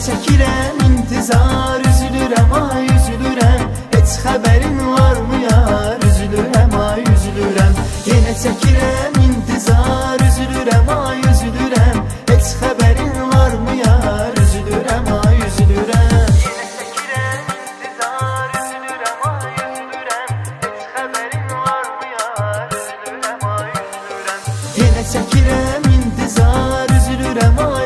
çəkirəm intizar, üzülürəm ay üzülürəm, heç xəbərin varmı yar, üzülürəm ay üzülürəm. Yenə çəkirəm intizar, üzülürəm ay üzülürəm, heç xəbərin varmı yar, üzülürəm ay üzülürəm. Yenə çəkirəm intizar, üzülürəm ay üzülürəm, heç xəbərin varmı yar, üzülürəm ay üzülürəm. Yenə çəkirəm intizar, üzülürəm ay